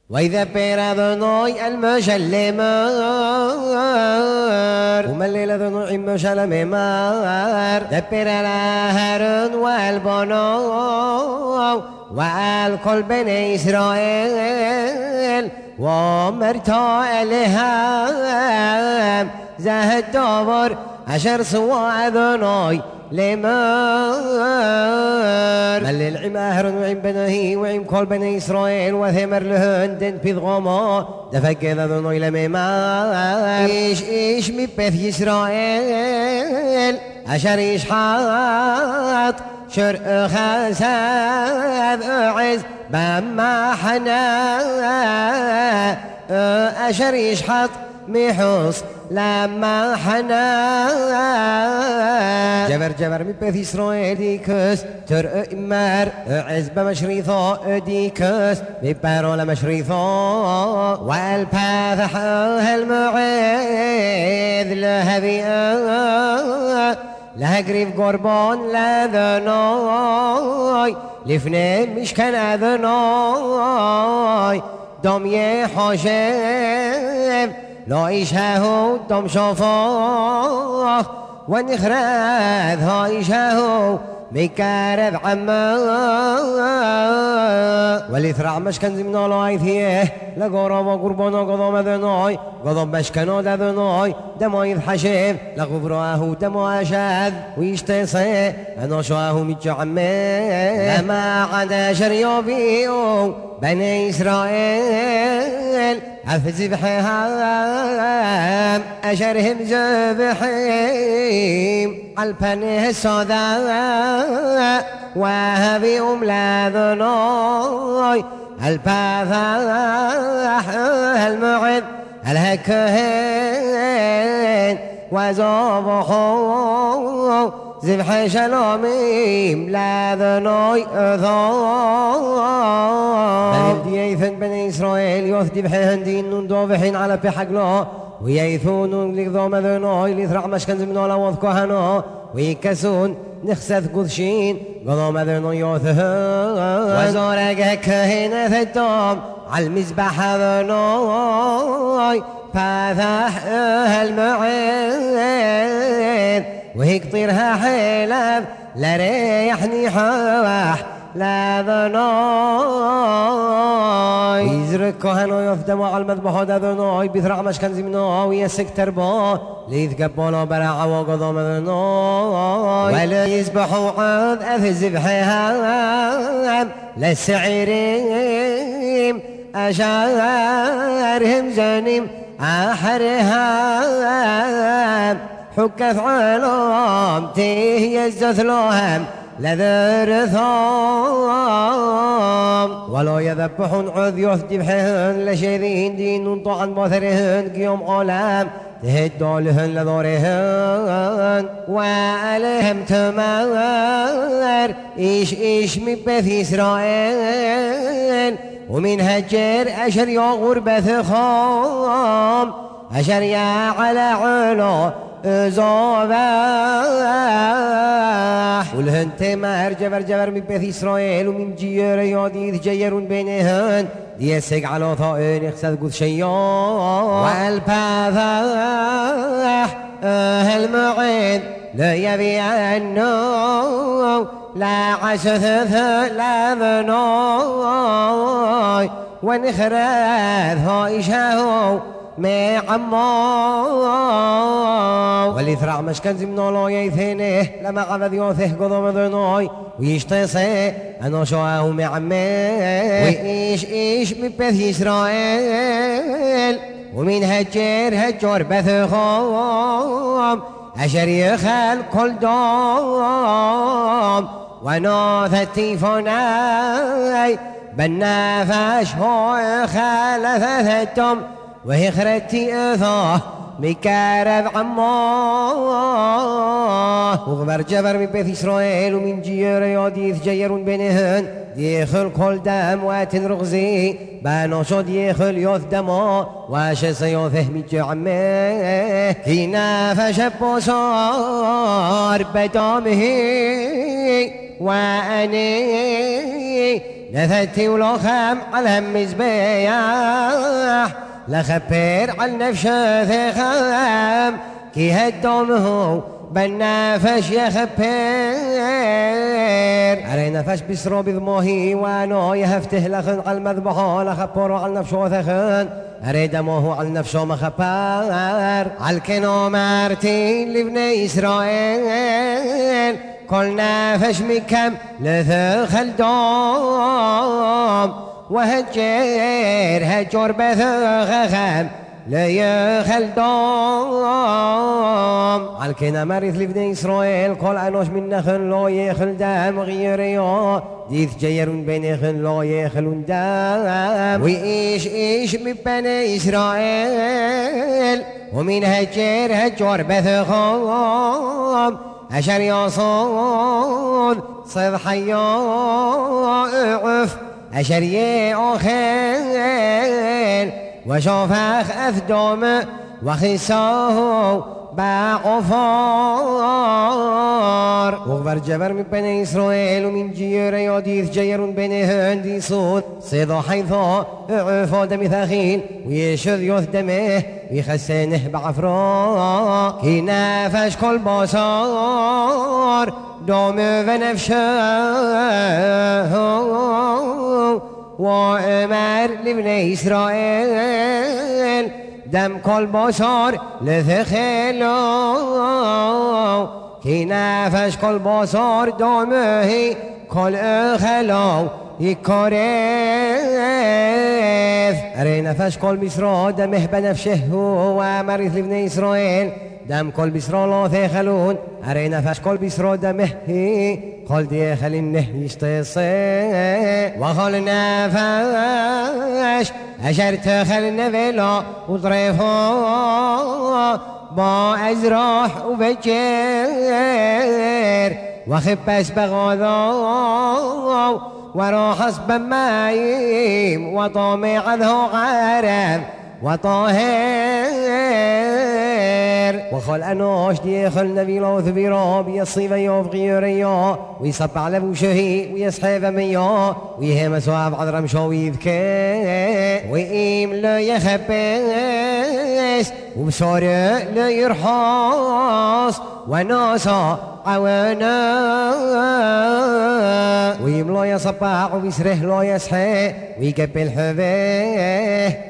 ويذبر ذنوي المشلمر ومليل ذنوي المشلمر دبر الهرن والبنو والكل بني إسرائيل ومرتو إلهام زهد دبر عشر سوا ذنوي لمر ملل عماهر وعم بنهي وعم كل بني إسرائيل وثمر لهن دن بيضغما دفق ذنوي لممار إيش مبث إسرائيل عشر إشحاط شر خساد عز بما حنا أشر يشحط محوص لما حنا جبر من بيت إسرائيل ديكس تر إمار عزب مشريثا ديكس ببارو لمشريثا والباثح المعيذ لهذي لها قريب قربان لا ذناي لفنين مش كان ذناي دم يحاشم لا إيشه دم شفاه ونخرذ هايشه مكارب عما والإثراع مشكن زمنا لايثيه لقرب وقربانا قضام ذناي قضام مشكنا ذناي دمايث حشيف لغفراه دما أشاذ ويشتيصي أنا شاه متجعمي لما عدا شريوبيو بني إسرائيل أفزبحهم أشرهم زبحيم البنيه السوداء وهبيهم لا ذنوي الباثاح المعذ الهكهين وزبحوا ذبح شلوميم لا ذنوي أثار ديثن بني إسرائيل يثدبحهن دين ندوبحين على بحقنا ويثون لقضام ذنوي لثرع مشكن زمنا وذكوهنا ويكسون نخسث قذشين قضام ذنوي يوثهن وزورق كهنة الدوم على المذبح ذنوي فاثح المعيذ وهيك طيرها حيلاب لا ريحني حواح لا ذناي ويزرق كهنو يفدموا على المذبح هذا ذناي بيثرع مشكن زمنا ويسك تربا ليذقبونا برع وقضام ذناي ولا يذبحوا عاد أفزبحها للسعيرين أشارهم زنيم أحرها حكث علام تيه يزثلوهم لذر ثام ولا يذبحون عذ يذبحهن لشيذين دين طعن بثرهن قيوم عالم تهدوا لهن لذورهن وعليهم تمار إيش مبث إسرائيل ومن هجر أشر يا غربة خام أشر يا على علو زوباح ولهن تمار جبر من بيت إسرائيل ومن جير ياديث جيرون بينهن ديسك على ثائن يخسد قد شيان والباثاح المعيد لا يبي عنه لا عسثث لا ذنوي ونخرذ هايشه معمو والإثراع مشكن زمنا لا يثينه لما عبد يوثه قضم ذنوي ويشتيصي أنا شواه معمي وإيش من بث إسرائيل ومن هجر بثخام أشر يخل كل دوم ونوثتي فناي بالنافش هو خلثتهم وهي خرتي أثاه مكارب عماه وغبر جبر من بيت إسرائيل ومن جير ياديث جيرون بينهن ديخل كل دم واتن رغزي بانوشو ديخل يوث دما واش سيوثه مجعمه كينا فشبو صار بدامه وأني نثتي ولخم على هم مزبيح لخبر على نفشه ثخام كي هدومه بالنفش يخبر علي نفش بسرو بذموهي وانو يهفته لخن على المذبحو لخبرو على نفشو ثخن أريد موه على نفسه مخبر عالكنو مارتين لبني إسرائيل كل نفش مكم لثخل دوم وهجر هجر بثخم ليخل دوم عالكنا مريث لبني إسرائيل كل أنوش من نخل لو يخل دام غيريو ديث جيرون بين خل لو يخلون دام وإيش من بني إسرائيل ومن هجر بثخم أشر يصون صيد حياء أشر يأخل وشوفخ أثدم وخساه بعفار وغبر جبر من بني إسرائيل ومن جير يوديث جير بني هندي صوت صيدو حيثو عفو دم ثخيل ويشذ يثدمه ويخسنه بعفرا كي نافش كل بصار دوم بنفشه وأمر لبني إسرائيل دم كل بصار لثخلو كي نافش كل بصار دومه كل أخلو يكرف أري نفش كل بصر دمه بنفشه وأمرث لبني إسرائيل دم كل بصر لا ثخلون أري نفش كل بصر دمه قل ديخل النه يشتصي وخل نفش أشر تخل النفلا وطريفه با أزراح وبجير وخبس بغضا وروح حسب مايم وطامع ذو غرب وطاهر وخل أنوش ديخل نبيلا وثبيرا بيصيب يوف غيريا ويصب على بوشهي ويسحب ميا ويهم سواب عذرم شو يذكي وإيم لا يخبس وبصار لا يرحص وناسا عوانا ويم لا يصبع ويسره لا يسحي ويقبل حبيه